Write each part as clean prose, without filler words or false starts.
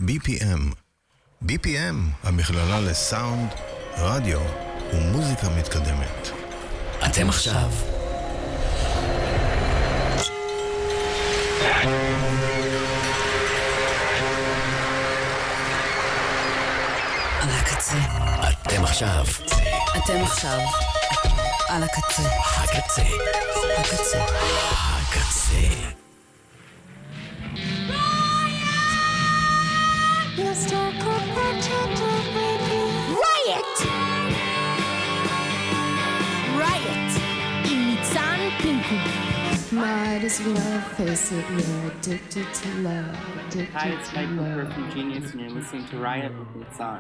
BPM. BPM, המכללה לסאונד, רדיו ומוזיקה מתקדמת. אתם עכשיו. על הקצה. אתם עכשיו. אתם עכשיו. על הקצה. הקצה. הקצה. הקצה. Riot! Riot! עם ניצן פינקו. Might as well face it, you're addicted to love. Hi, it's Michael Perfume Genius, and you're listening to Riot with Nitzan.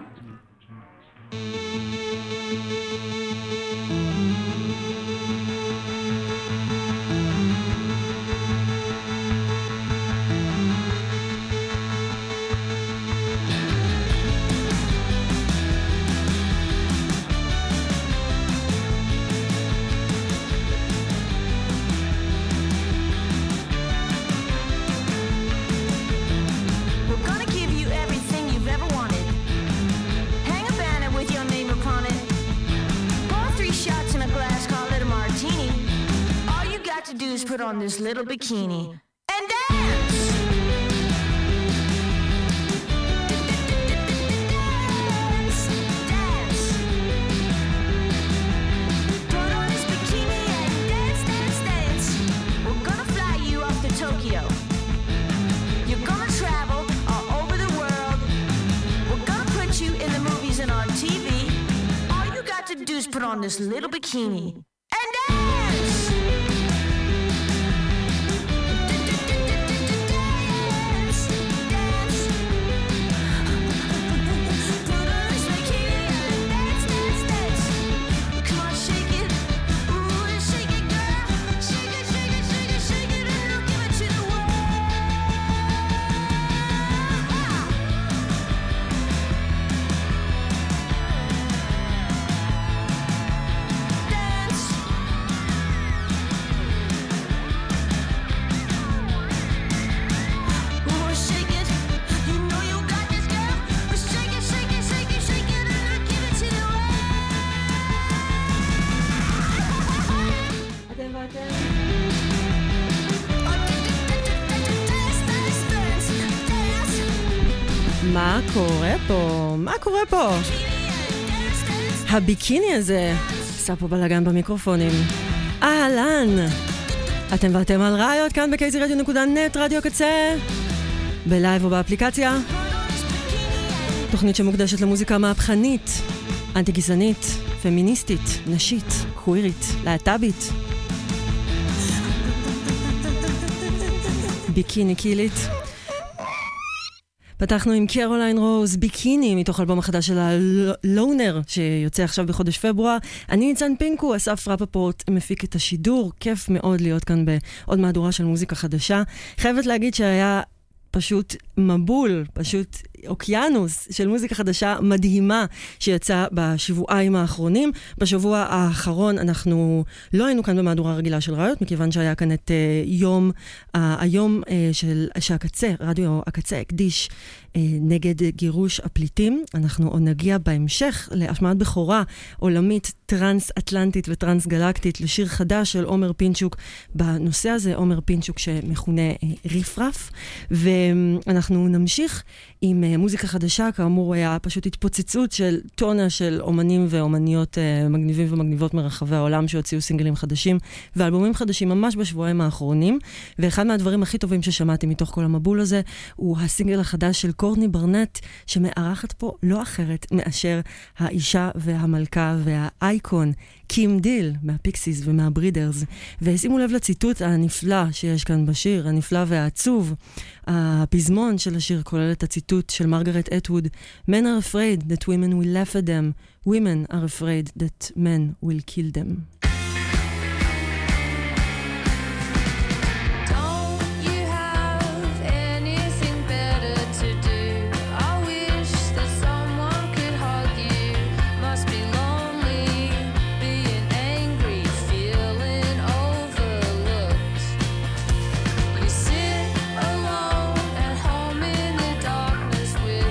Put on this little bikini and dance. Dance. Put on this bikini and dance, dance, dance. We're gonna fly you off to Tokyo. You're gonna travel all over the world. We're gonna put you in the movies and on TV. All you got to do is put on this little bikini and dance. מה קורה פה? מה קורה פה? הביקיני הזה עשה פה בלגן במיקרופונים. אהלן! אתם ואתם על ראיות כאן ב-kzradio.net, רדיו קצה, בלייב או באפליקציה. תוכנית שמוקדשת למוזיקה מהפכנית, אנטי-גזענית, פמיניסטית, נשית, קווירית, להט"בית. ביקיני קילית. פתחנו עם קרוליין רוז, ביקיני, מתוך אלבום החדש של הלונר, שיוצא עכשיו בחודש פברואר. אני ניצן פינקו, אסף רפפורט מפיק את השידור. כיף מאוד להיות כאן בעוד מהדורה של מוזיקה חדשה. חייבת להגיד שהיה פשוט מבול, פשוט אוקיינוס של מוזיקה חדשה מדהימה שיצא בשבועיים האחרונים. בשבוע האחרון אנחנו לא היינו כאן במהדורה רגילה של ראיות, מכיוון שהיה כאן את היום שהקצה, רדיו הקצה הקדיש נגד גירוש הפליטים. אנחנו עוד נגיע בהמשך להשמעת בכורה עולמית טרנס-אטלנטית וטרנס-גלקטית לשיר חדש של עומר פינצ'וק בנושא הזה, עומר פינצ'וק שמכונה ריפרף, ואנחנו נמשיך עם מוזיקה חדשה. כאמור היה פשוט התפוצצות של טונה של אומנים ואומניות מגניבים ומגניבות מרחבי העולם שהוציאו סינגלים חדשים ואלבומים חדשים ממש בשבועיים האחרונים, ואחד מהדברים הכי טובים ששמעתי מתוך כל המבול הזה הוא הסינגל החדש של קורטני ברנט, שמארחת פה לא אחרת מאשר האישה והמלכה והאייקון קים דיל מהפיקסיס ומהברידרס. ושימו לב לציטוט הנפלא שיש כאן בשיר, הנפלא והעצוב. הפזמון של השיר כולל את הציטוט של מרגרט אטווד: Men are afraid that women will laugh at them. Women are afraid that men will kill them. With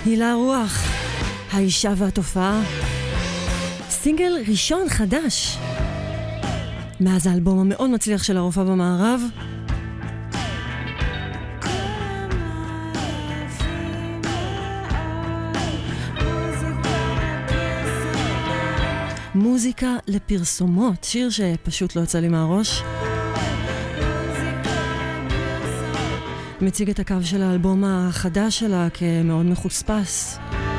הילה רוח, האישה והתופעה. סינגל ראשון חדש. מאז האלבום המאוד מצליח של הרופאה במערב. מוזיקה לפרסומות, שיר שפשוט לא יצא לי מהראש. מציג את הקו של האלבום החדש שלה כמאוד מחוספס.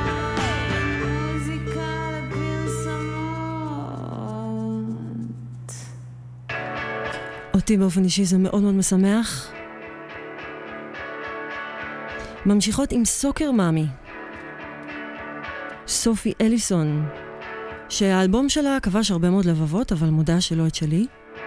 אותי באופן אישי זה מאוד מאוד משמח. ממשיכות עם סוקר מאמי, סופי אליסון, שהאלבום שלה כבש הרבה מאוד לבבות, אבל מודה שלא את שלי.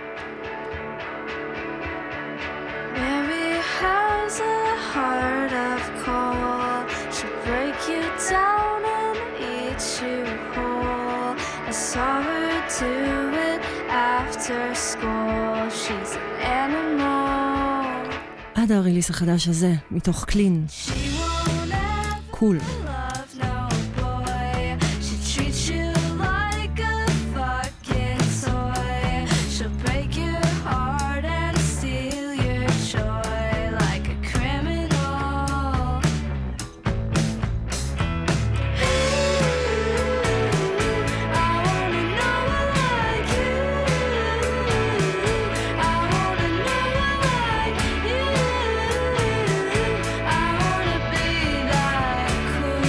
עד הריליס החדש הזה, מתוך קלין. קול. Cool.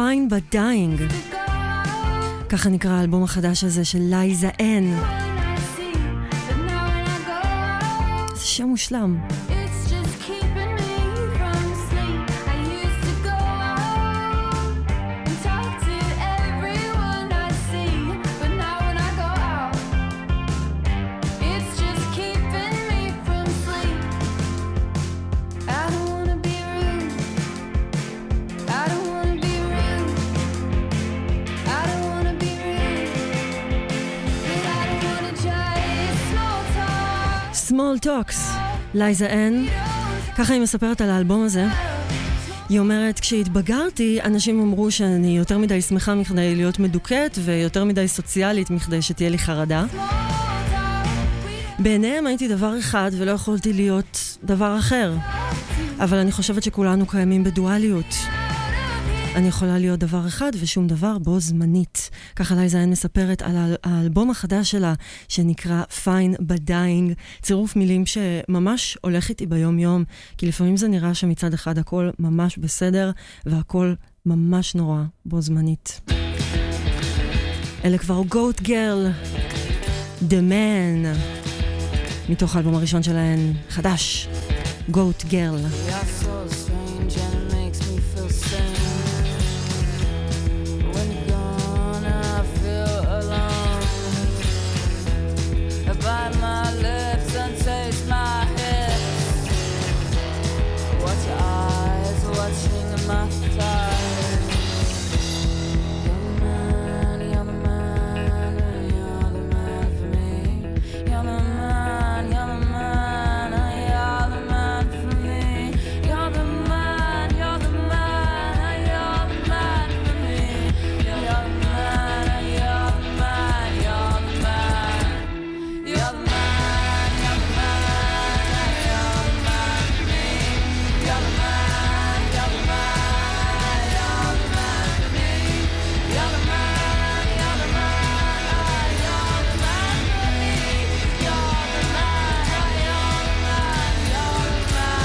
Fine But Dying. ככה נקרא האלבום החדש הזה של לייזה אן. זה שם מושלם. Small Talks, לייזה אן. ככה היא מספרת על האלבום הזה. היא אומרת, כשהתבגרתי, אנשים אמרו שאני יותר מדי שמחה מכדי להיות מדוקת ויותר מדי סוציאלית מכדי שתהיה לי חרדה. בעיניהם הייתי דבר אחד ולא יכולתי להיות דבר אחר. אבל אני חושבת שכולנו קיימים בדואליות. אני יכולה להיות דבר אחד ושום דבר בו זמנית. ככה לייזה אן מספרת על האלבום החדש שלה שנקרא Fine But Dying, צירוף מילים שממש הולך איתי ביום יום, כי לפעמים זה נראה שמצד אחד הכל ממש בסדר והכל ממש נורא בו זמנית. אלה כבר Goat Girl, The Man, מתוך האלבום הראשון שלהן, חדש, Goat Girl. Bite my lips and taste my hips. Watch your eyes watching my thighs. You're the man, you're the man for me. You're the man, you're the man, you're the man for me. You're the man, you're the man, you're the man for me. You're the man, you're the man, you're the man. You're the man, you're the man, you're the man for me. You're the man, you're the man, you're the man for me. You're the man, you're the man, you're the man for me. You're the man, you're the man, you're the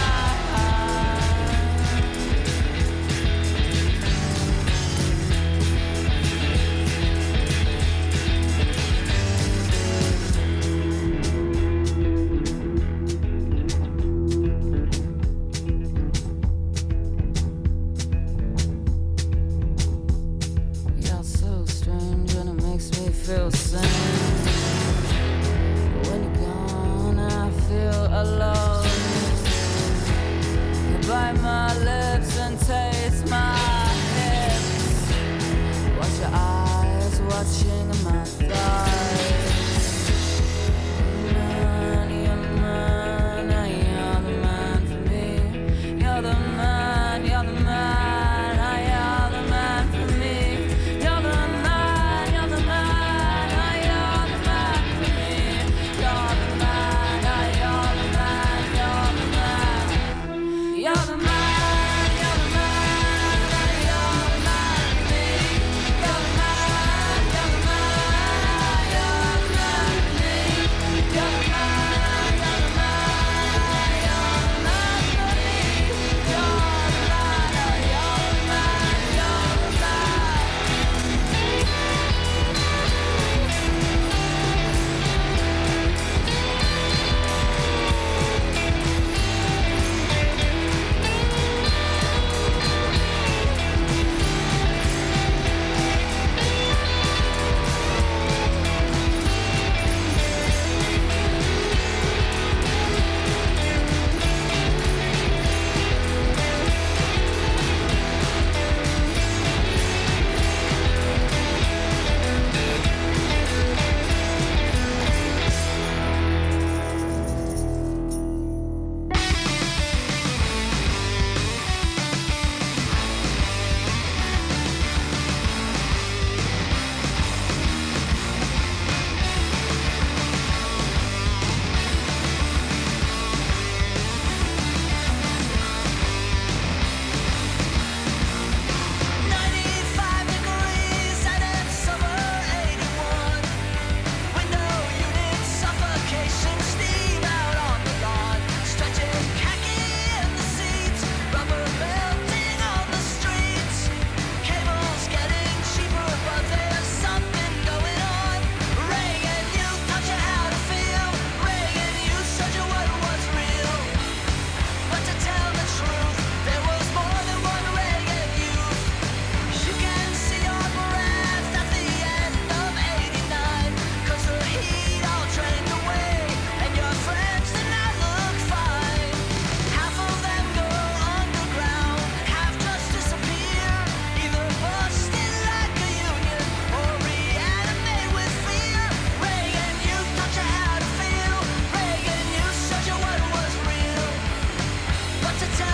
You're so strange and it makes me feel sane. But when you're gone, I feel alone. You bite my lips and taste my hips. Watch your eyes watching my thighs. You're the man, you're the man for me. You're the man, you're the man, you're the man for me. You're the man, you're the man, you're the man for me. You're the man, you're the man, you're the man. You're the man, you're the man, you're the man for me. You're the man, you're the man,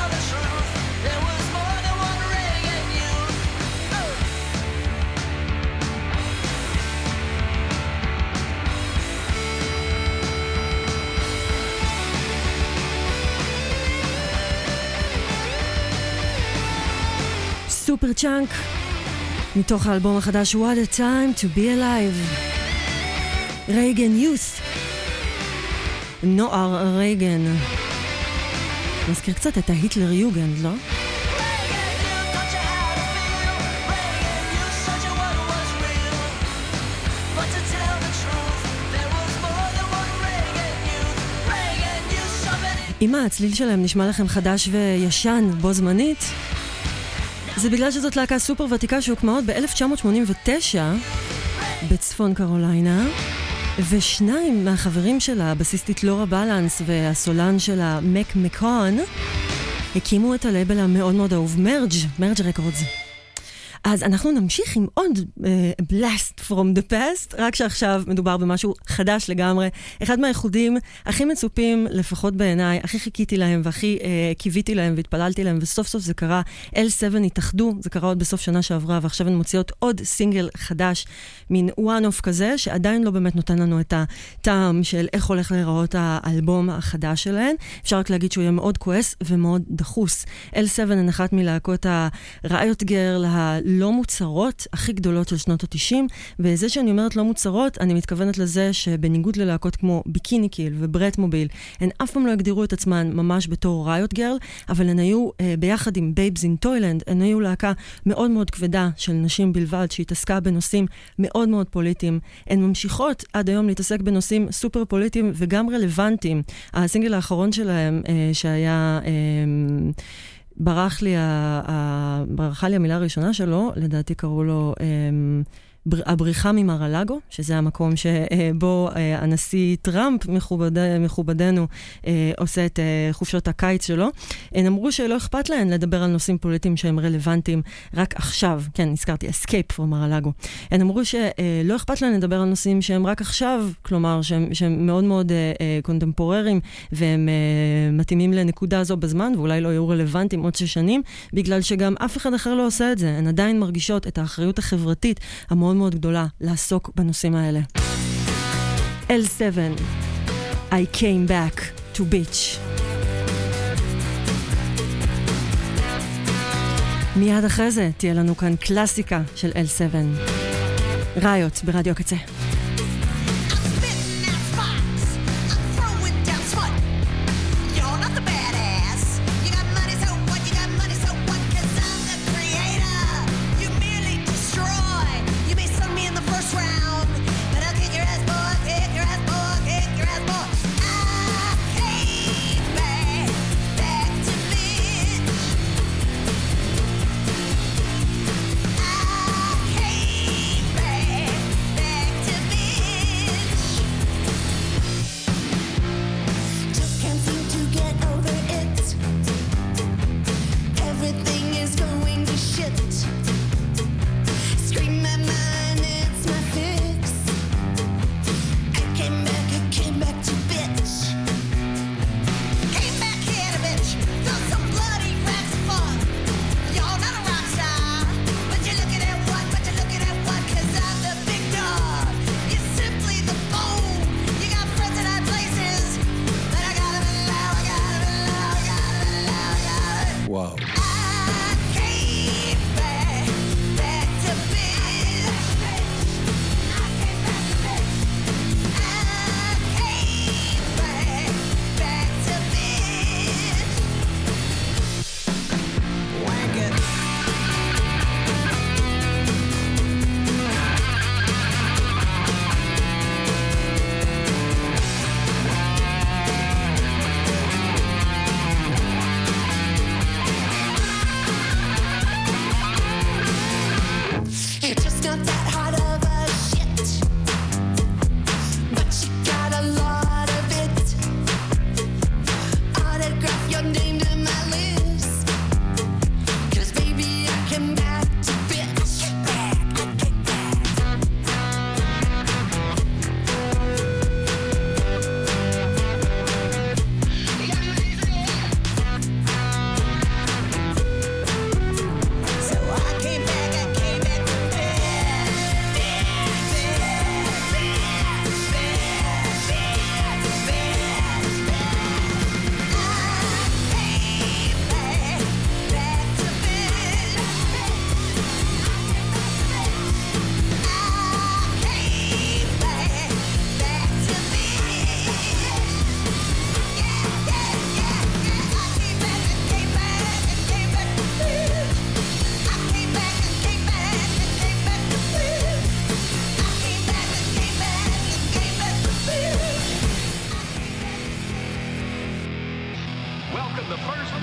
tell the truth, there was more than one Reagan youth. סופר צ'אנק מתוך האלבום החדש What a Time to be Alive. רייגן יוס, נוער רייגן. מזכיר קצת את ההיטלר יוגנד, לא? אם הצליל שלהם נשמע לכם חדש וישן בו זמנית, זה בגלל שזאת להקה סופר ותיקה שהוקמה עוד ב-1989 בצפון קרוליינה, ושניים מהחברים שלה, הבסיסטית לורה בלנס והסולן שלה מק מקון, הקימו את הלייבל המאוד מאוד אהוב מרג' רקורדס. אז אנחנו נמשיך עם עוד Blast from the Past, רק שעכשיו מדובר במשהו חדש לגמרי. אחד מהייחודים הכי מצופים, לפחות בעיניי, הכי חיכיתי להם והכי קיוויתי להם והתפללתי להם, וסוף סוף זה קרה. L7 התאחדו, זה קרה עוד בסוף שנה שעברה, ועכשיו הן מוציאות עוד סינגל חדש, מין one-off כזה, שעדיין לא באמת נותן לנו את הטעם של איך הולך להיראות האלבום החדש שלהן. אפשר רק להגיד שהוא יהיה מאוד כועס ומאוד דחוס. L7 הן אחת מלהקות הראיות גרל, לא מוצרות הכי גדולות של שנות ה-90, וזה שאני אומרת לא מוצרות, אני מתכוונת לזה שבניגוד ללהקות כמו ביקיני קיל וברט מוביל, הן אף פעם לא הגדירו את עצמן ממש בתור ראיות גרל, אבל הן היו ביחד עם בייבס אין טוילנד, הן היו להקה מאוד מאוד כבדה של נשים בלבד, שהתעסקה בנושאים מאוד מאוד פוליטיים. הן ממשיכות עד היום להתעסק בנושאים סופר פוליטיים וגם רלוונטיים. הסינגל האחרון שלהם שהיה... ברחה לי המילה הראשונה שלו, לדעתי קראו לו הבריחה ממרלגו, שזה המקום שבו הנשיא טראמפ מכובדנו עושה את חופשות הקיץ שלו. הם אמרו שלא אכפת להן לדבר על נושאים פוליטיים שהם רלוונטיים רק עכשיו. כן, נזכרתי, escape from מרלגו. הם אמרו שלא אכפת להן לדבר על נושאים שהם רק עכשיו, כלומר שהם מאוד מאוד קונטמפורריים, והם מתאימים לנקודה זו בזמן, ואולי לא יהיו רלוונטיים עוד 6 שנים, בגלל שגם אף אחד אחר לא עושה את זה. הן עדיין מרגישות את האחריות החברתית המאוד מאוד גדולה לעסוק בנושאים האלה. L7, I came back to bitch. מיד אחרי זה תהיה לנו כאן קלאסיקה של L7. ראיות ברדיו הקצה.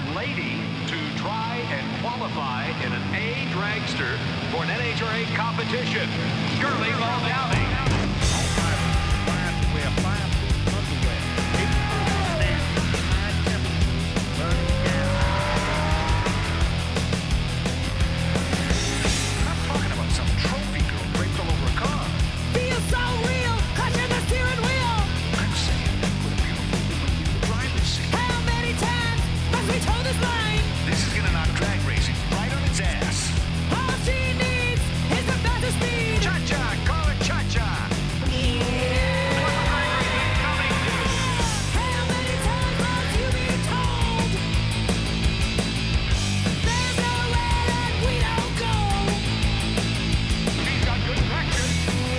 lady to try and qualify in an A dragster for an NHRA competition. Shirley Muldowney. This is gonna knock drag racing right on its ass. All she needs is the fastest speed. Cha-cha, call it cha-cha. How many times must you be told? There's nowhere that we don't go. She's got good traction.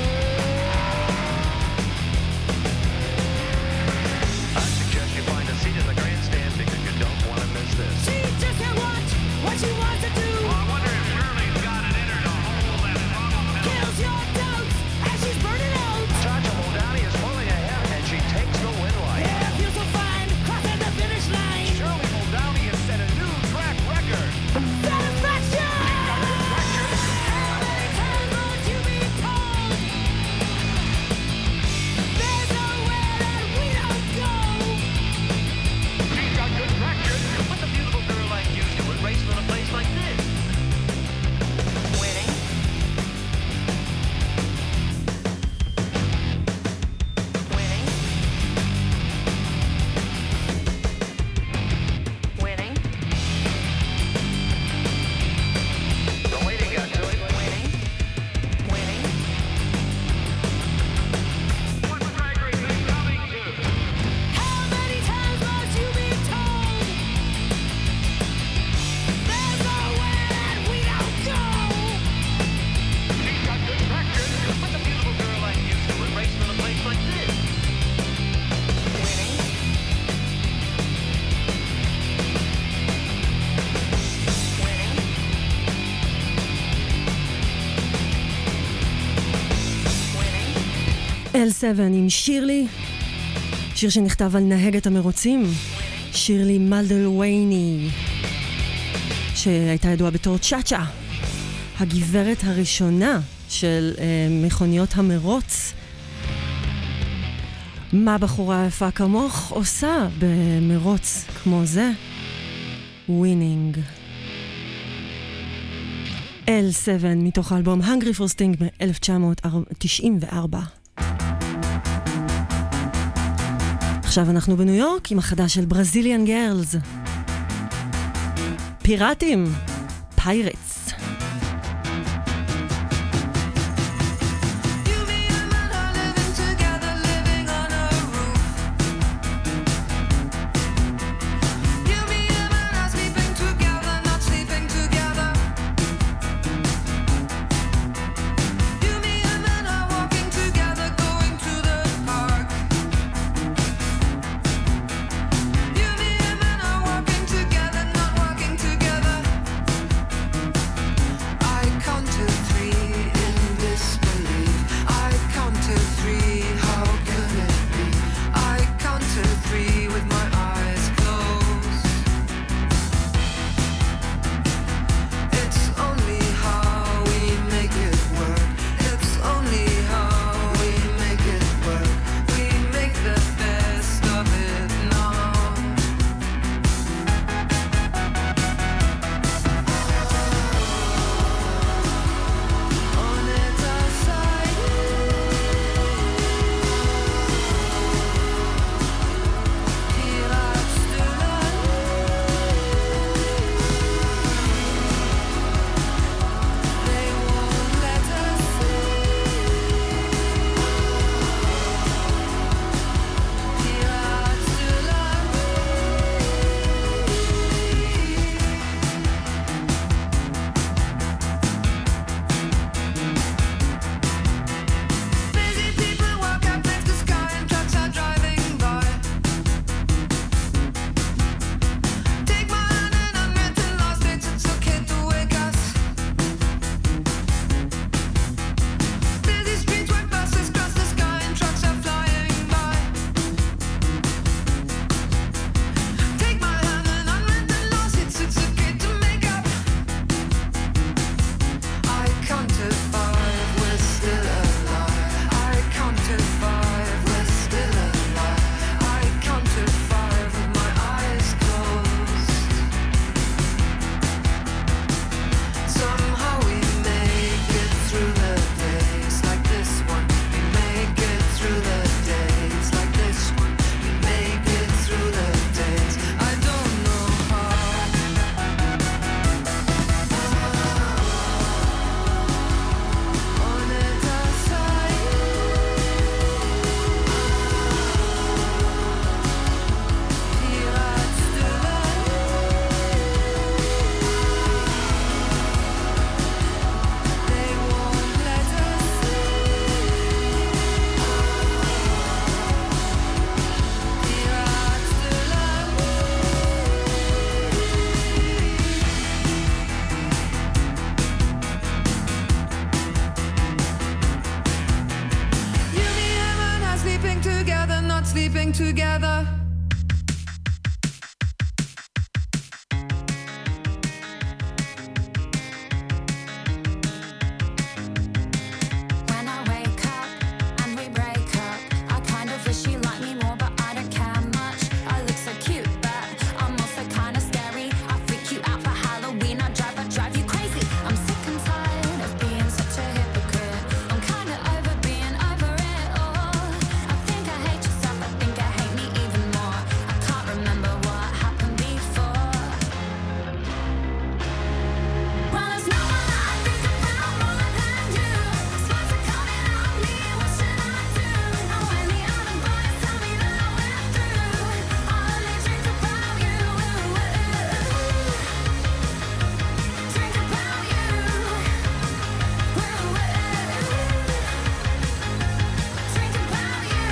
I suggest you find a seat in the grandstand because you don't want to miss this. She just can't watch what she wants to do. Well, I wonder if Shirley's got it in her to hold that throttle pedal. Kills your doubts as she's burning out. Cha-Cha Muldowney is pulling ahead and she takes the win light. Yeah, feels so fine, crossing the finish line. Shirley Muldowney has set a new track record. Satisfaction! How many times must you be told? There's nowhere that we don't go. She's got good traction. What's a beautiful girl like you doing racing in a place like this? Winning. Winning. Winning. The lady got to it. Winning. Winning. What's drag racing coming to? How many times must you be told? There's nowhere that we don't go. She's got good traction. What's a beautiful girl like you doing racing in a place like this? Winning. Winning. Winning. L7 עם שירלי, שיר שנכתב על נהגת המרוצים, שירלי מלדלווייני, שהייתה ידועה בתור צ'אצ'ה, הגברת הראשונה של מכוניות המרוץ. מה בחורה יפה כמוך עושה במרוץ כמו זה? ווינינג. L7 מתוך האלבום Hungry for Sting מ-1994. עכשיו אנחנו בניו יורק עם החדש של ברזיליאן גרלס. פיראטים, פיירטס. Together, not walking together. coming together. When I wake up and we break up, I kind of wish you liked me more, but I don't care much. I look so cute, but I'm also kind of scary. I freak you out for Halloween. I drive you crazy. I'm sick and tired of being such a hypocrite. I'm kind of over being over it all. I think I hate yourself. I think I hate me even more. I can't remember what happened before. Well, there's no one I think about more than you. Spots are coming on me. What should I do? And when the other boys tell me that we're through, I only drink about you. Drink about you. Drink about you.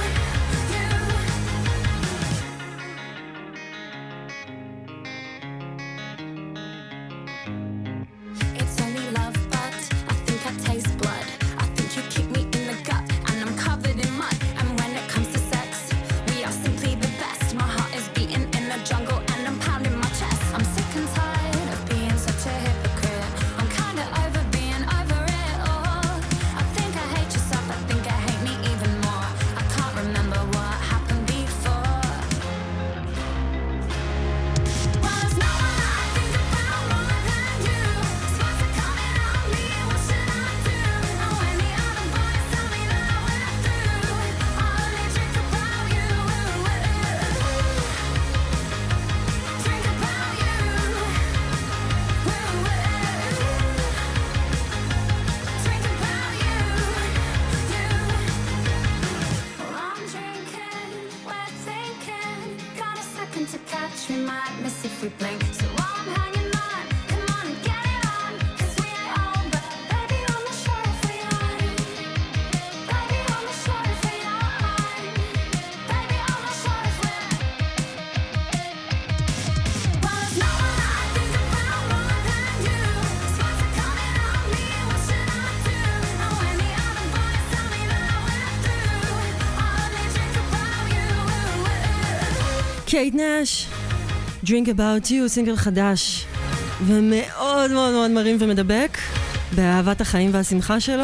It's only love, but I think I taste blood. I think you kick me in the gut, and I'm covered in mud. And when it comes to sex, we are simply the best. My heart is beating in the jungle, and I'm pounding my chest. I'm sick and tired of being such a hypocrite. I'm kind of over being over it all. I think I hate yourself. I think I hate me even more. I can't remember what happened before. Well, there's no one I think about more than you. Spots are coming on me. What should I do? And when the other boys tell me that we're through, I only drink about you. Drink about you. Drink about you. Well, I'm drinking, we're thinking. Got a second to catch, we might miss if we blink. So while I'm hanging on, come on and get it on. 'Cause we ain't old, but baby, I'm not sure if we are. Baby, I'm not sure if we are. Baby, I'm not sure if we're. Well, there's no one I think about more than you. Spots are coming on me. What should I do? And when the other boys tell me that we're through, I only drink about you. קייט נש, Drink About You, סינגל חדש ומאוד מאוד מאוד מרים ומדבק באהבת החיים והשמחה שלו.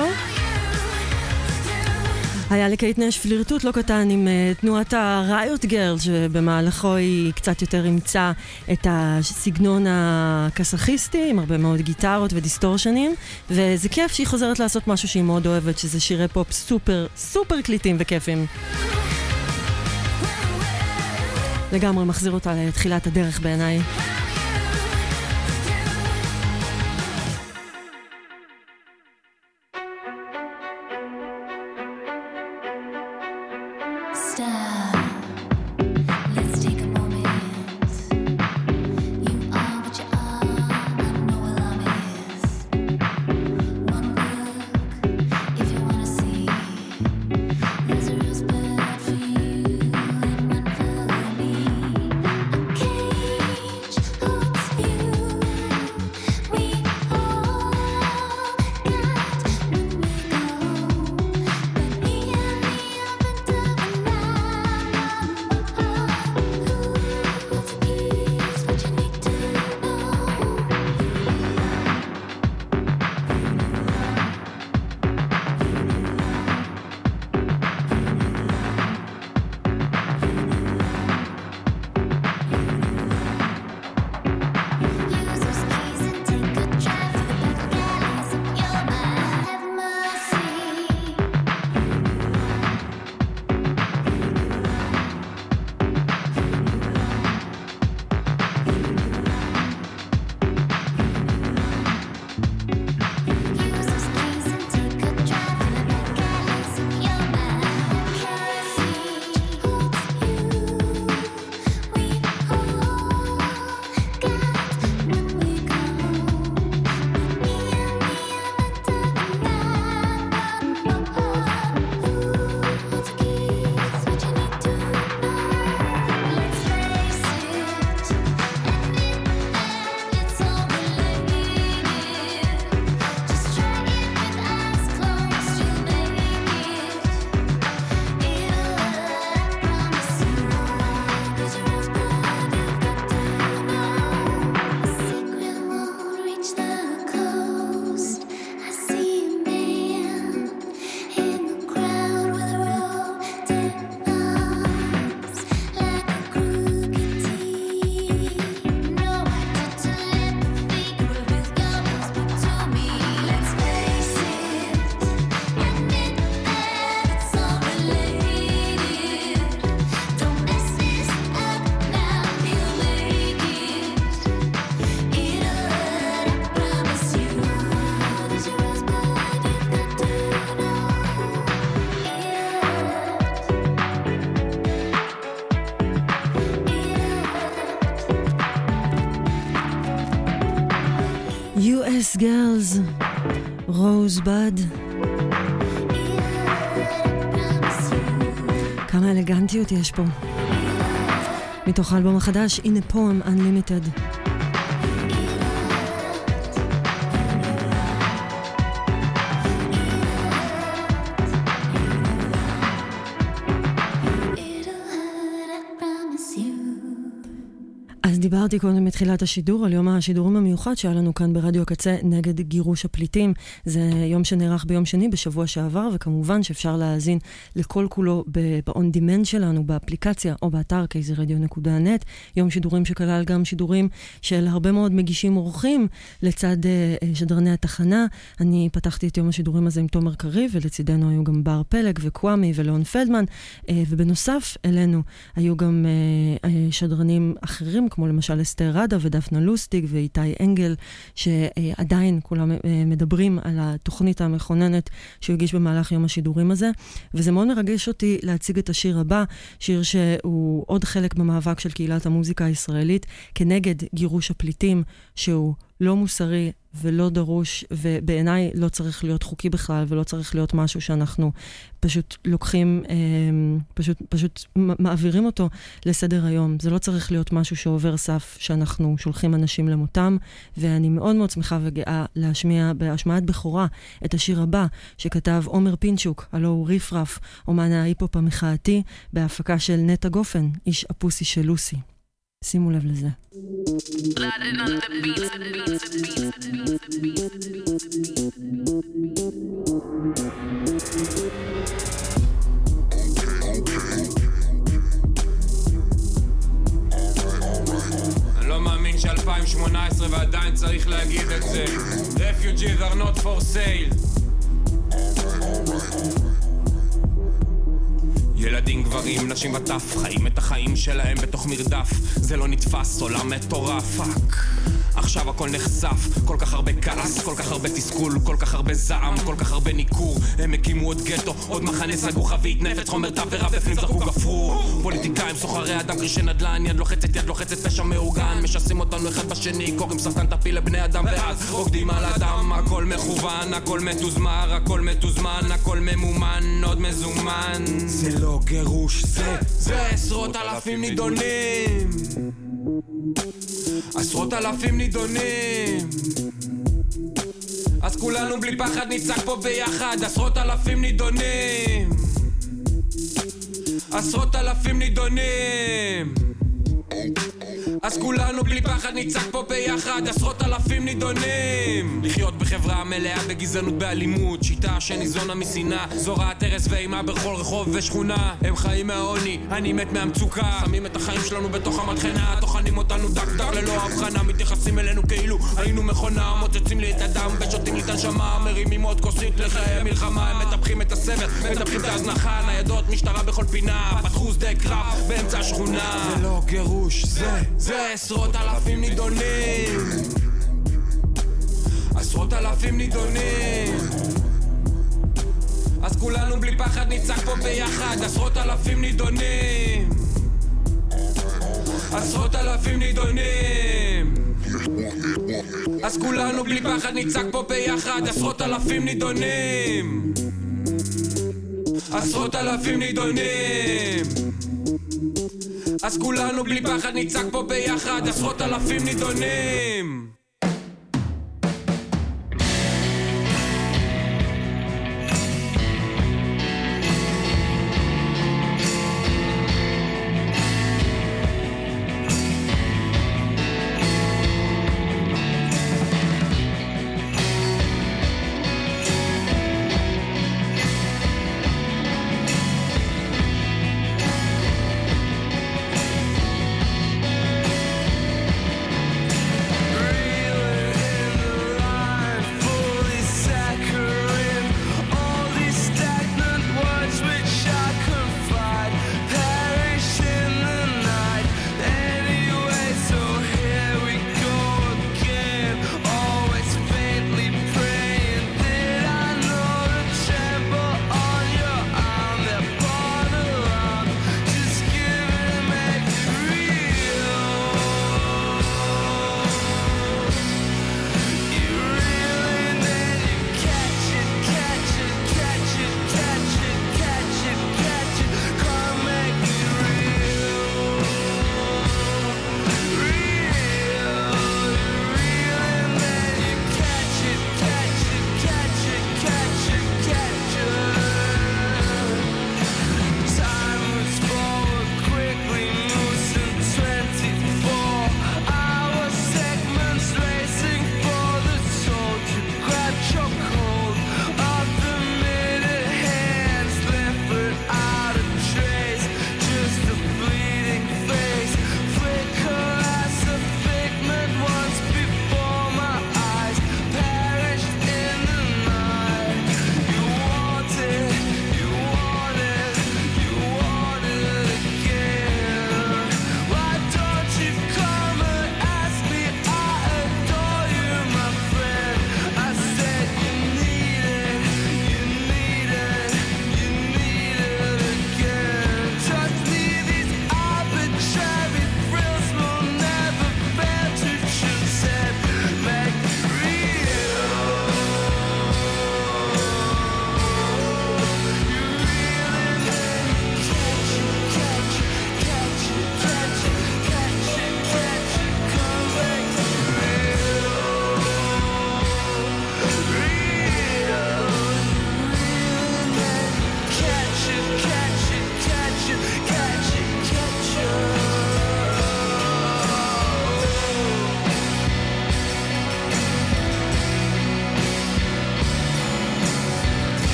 היה לקייט נש פלירטוט לא קטן עם תנועת הריוט גרל, שבמהלכו היא קצת יותר אימצה את הסגנון הקסאכיסטי עם הרבה מאוד גיטרות ודיסטורשנים, וזה כיף שהיא חוזרת לעשות משהו שהיא מאוד אוהבת, שזה שירי פופ סופר סופר קליטים וכיפים. לגמרי מחזיר אותה לתחילת הדרך בעיניי. Cage US Girls, Rosebud. כמה אלגנטיות יש פה. מתוך האלבום החדש, In a Poem Unlimited. אז דיברתי קודם מתחילת השידור על יום השידורים המיוחד שהיה לנו כאן ברדיו הקצה נגד גירוש הפליטים. זה יום שנערך ביום שני בשבוע שעבר, וכמובן שאפשר להאזין לכל כולו ב-on demand שלנו, באפליקציה או באתר kzradio.net. יום שידורים שכלל גם שידורים של הרבה מאוד מגישים אורחים לצד שדרני התחנה. אני פתחתי את יום השידורים הזה עם תומר קריב, ולצידנו היו גם בר פלג וקוואמי ולאון פלדמן, ובנוסף אלינו היו גם שדרנים אחרים, כמו למשל אסתר רדה ודפנה לוסטיג ואיתי אנגל, שעדיין כולם מדברים על התוכנית המכוננת שהוא הגיש במהלך יום השידורים הזה, וזה מאוד מרגש אותי להציג את השיר הבא, שיר שהוא עוד חלק במאבק של קהילת המוזיקה הישראלית כנגד גירוש הפליטים, שהוא לא מוסרי ולא דרוש, ובעיניי לא צריך להיות חוקי בכלל, ולא צריך להיות משהו שאנחנו פשוט לוקחים, פשוט מעבירים אותו לסדר היום. זה לא צריך להיות משהו שעובר סף שאנחנו שולחים אנשים למותם, ואני מאוד מאוד שמחה וגאה להשמיע בהשמעת בכורה את השיר הבא שכתב עומר פינצ'וק, הלא הוא ריפרף, אומן ההיפופ המחאתי, בהפקה של נטע גופן, איש הפוסי של לוסי. שימו לב לזה. אני לא מאמין ש-2018 ועדיין צריך להגיד את זה. Refugees are not for sale. ילדים, גברים, נשים וטף, חיים את החיים שלהם בתוך מרדף. זה לא נתפס, עולם מטורף. פאק. עכשיו הכל נחשף, כל כך הרבה כעס, כל כך הרבה תסכול, כל כך הרבה זעם, כל כך הרבה ניכור. הם הקימו עוד גטו, עוד מחנה סגרו חבית נפץ, חומר תבערה בפנים זרקו גפרור. פוליטיקאים, סוחרי אדם, קרישי נדל"ן, יד לוחצת פשע מאורגן, משסים אותנו אחד בשני, קוראים סרטן טפיל לבני אדם, ואז רוקדים על אדם. הכל מכוון, הכל מתוזמר, הכל מתוזמן, הכל ממומן, עוד מזומן. זה לא גירוש, זה עשרות אלפים נידונים, עשרות אלפים נידונים. אז כולנו בלי פחד נצעק פה ביחד, עשרות אלפים נידונים, עשרות אלפים נידונים. אז כולנו בלי פחד נצעק פה ביחד, עשרות אלפים נידונים. לחיות בחברה מלאה בגזענות באלימות, שיטה שניזונה משנאה, זורעת הרס ואימה בכל רחוב ושכונה. הם חיים מהעוני, אני מת מהמצוקה, שמים את החיים שלנו בתוך המטחנה, טוחנים אותנו דק דק ללא הבחנה, מתייחסים אלינו כאילו היינו מכונה, מוצצים לי את הדם ושותים לי את הנשמה, מרימים עוד כוסית לחיי מלחמה. הם מטפחים את הסבל, מטפחים את ההזנחה, ניידות משטרה בכל פינה, פתחו שדה קרב באמצע השכונה. זה לא גירוש, זה עשרות אלפים נידונים, עשרות אלפים נידונים. אז כולנו בלי פחד נצעק פה ביחד, עשרות אלפים נידונים, עשרות אלפים נידונים. אז כולנו בלי פחד נצעק פה ביחד, עשרות אלפים נידונים, עשרות אלפים נידונים. אז כולנו בלי פחד נצעק פה ביחד, עשרות אלפים נידונים. Rain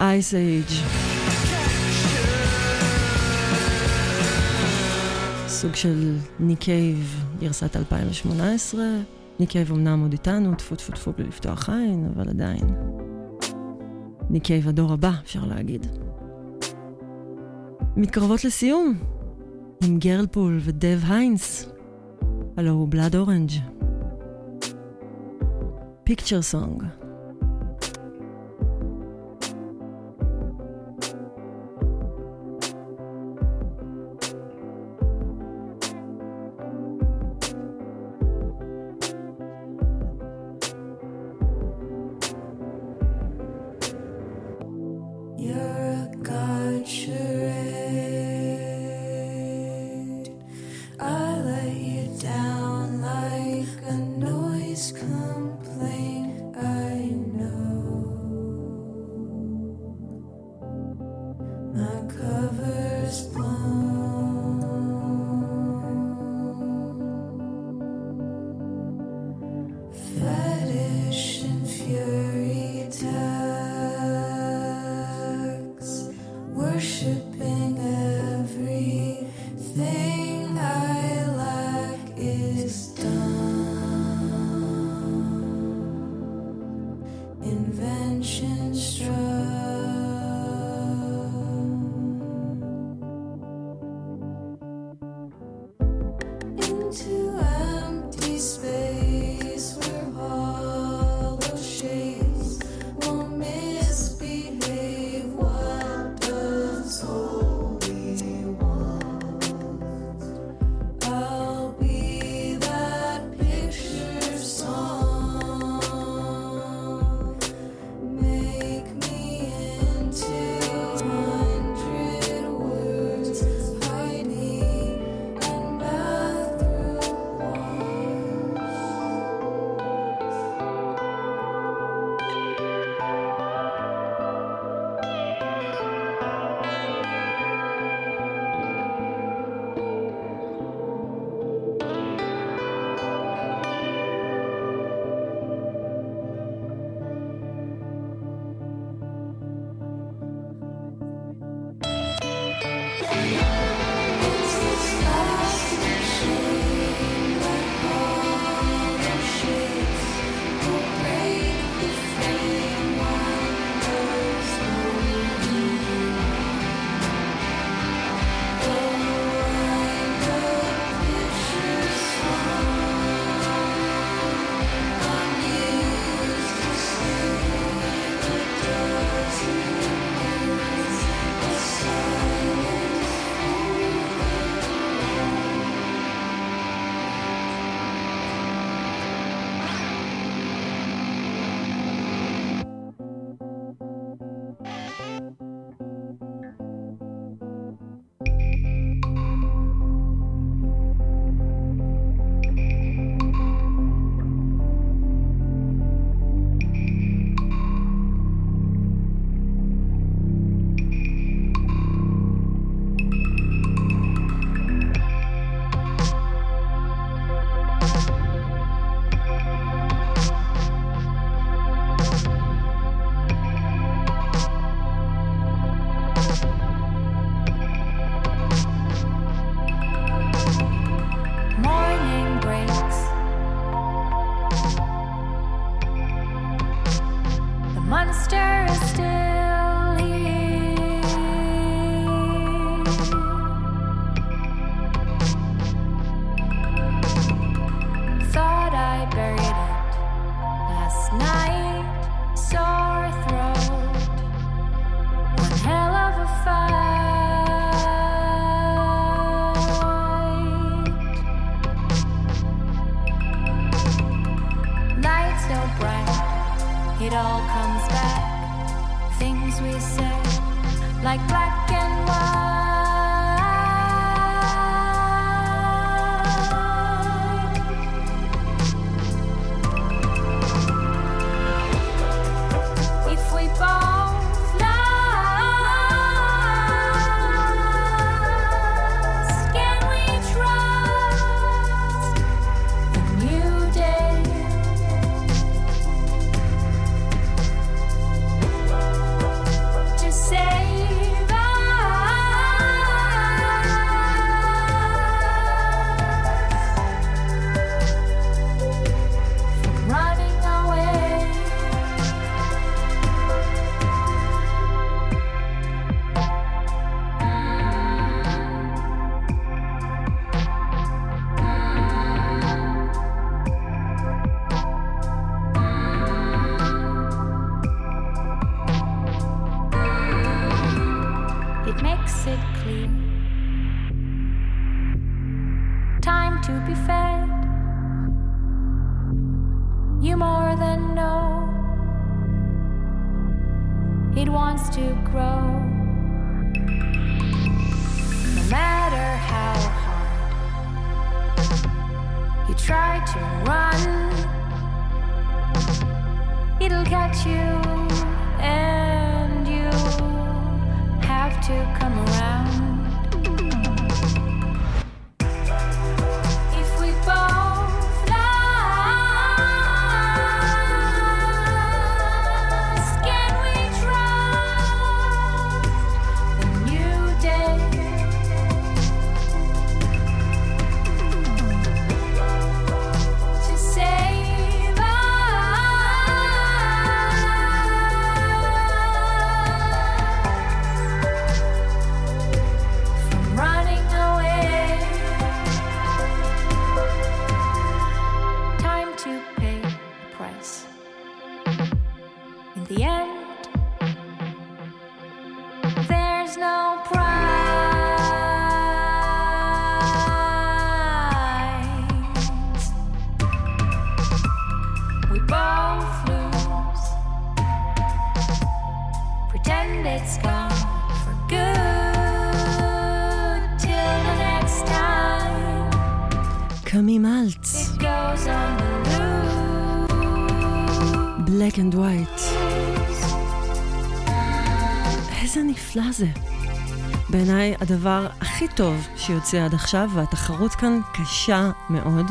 Ice Age. סוג של ניק קייב, גרסת 2018. ניק קייב אמנם עוד איתנו, טפו טפו טפו בלי לפתוח עין, אבל עדיין. ניק קייב הדור הבא, אפשר להגיד. מתקרבות לסיום, עם גרלפול ודב היינס. הלו הוא בלאד אורנג'. פיקצ'ר סונג. To to be fed. You more than know it wants to grow. No matter how hard you try to run, it'll catch you and you have to come around. If we both lost, can we trust a new day? To save us from running away. Time to pay a price. In the end, there's no prize. We both lose. Pretend it's gone for good till the next time קמי מלץ, it goes on the loose. Black and White. איזה נפלא זה. בעיניי הדבר הכי טוב שיוצא עד עכשיו, והתחרות כאן קשה מאוד.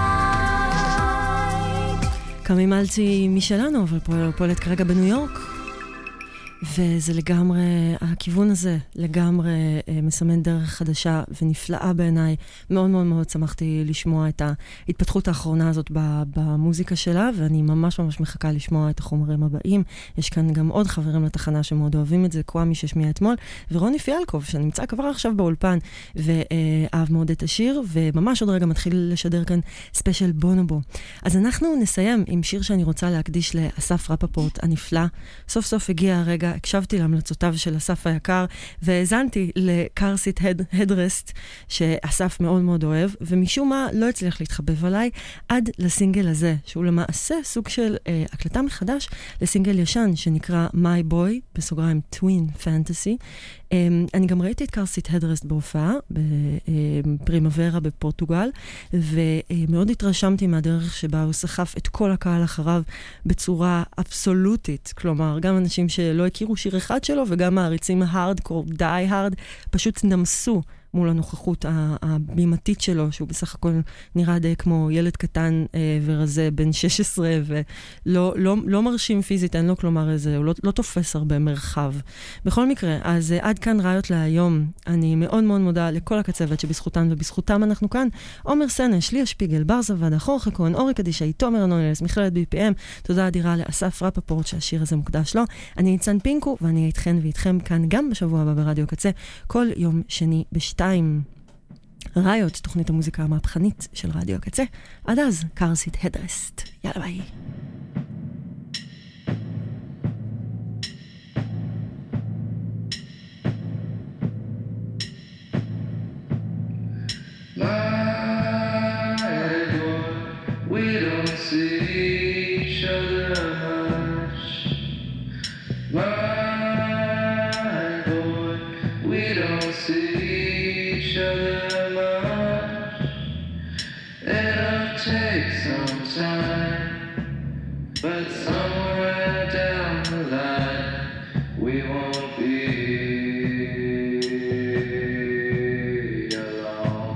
קמי מלץ היא משלנו, אבל פועלת כרגע בניו יורק. וזה לגמרי, הכיוון הזה לגמרי מסמן דרך חדשה ונפלאה בעיניי. מאוד מאוד מאוד שמחתי לשמוע את ההתפתחות האחרונה הזאת במוזיקה שלה, ואני ממש ממש מחכה לשמוע את החומרים הבאים. יש כאן גם עוד חברים לתחנה שמאוד אוהבים את זה, קוואמי ששמיע אתמול, ורוני פיאלקוב שנמצא כבר עכשיו באולפן ואהב מאוד את השיר, וממש עוד רגע מתחיל לשדר כאן ספיישל בונובו. אז אנחנו נסיים עם שיר שאני רוצה להקדיש לאסף רפפורט הנפלא. סוף סוף הגיע הרגע, הקשבתי להמלצותיו של אסף היקר, והזנתי לקרסיט הדרסט, שאסף מאוד מאוד אוהב, ומשום מה לא הצליח להתחבב עליי, עד לסינגל הזה, שהוא למעשה סוג של הקלטה מחדש לסינגל ישן, שנקרא My Boy, בסוגריים Twin Fantasy. אני גם ראיתי את קרסיט הדרסט בהופעה, בפרימוורה בפורטוגל, ומאוד התרשמתי מהדרך שבה הוא סחף את כל הקהל אחריו בצורה אבסולוטית. כלומר, גם אנשים שלא הכירו שיר אחד שלו, וגם העריצים ההארדקור, די הארד, פשוט נמסו מול הנוכחות הבימתית שלו, שהוא בסך הכל נראה די כמו ילד קטן ורזה בן 16, ולא מרשים פיזית, אין לו כלומר איזה, הוא לא תופס הרבה מרחב. בכל מקרה, אז עד כאן ראיות להיום. אני מאוד מאוד מודה לכל הקצוות שבזכותן ובזכותם אנחנו כאן. עומר סנש, ליה שפיגל, בר זווד, חור חכון, אורי קדישאי, תומר אנונלס, מכללת BPM. תודה אדירה לאסף רפפורט שהשיר הזה מוקדש לו. אני ניצן פינקו, ואני איתכן ואיתכם כאן גם בשבוע הבא ברדיו קצה, כל יום שני ב2. ראיות, תוכנית המוזיקה המהפכנית של רדיו הקצה. עד אז, קרסיט הדרסט. יאללה ביי. We don't see each other much. My boy, we don't see each other much. It'll take some time, but somewhere down the line we won't be alone.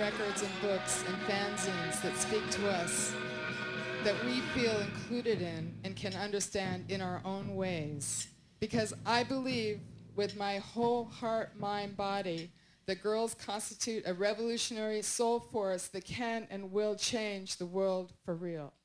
records and books and fanzines that speak to us, that we feel included in and can understand in our own ways. Because I believe with my whole heart, mind, body, that girls constitute a revolutionary soul force that can and will change the world for real.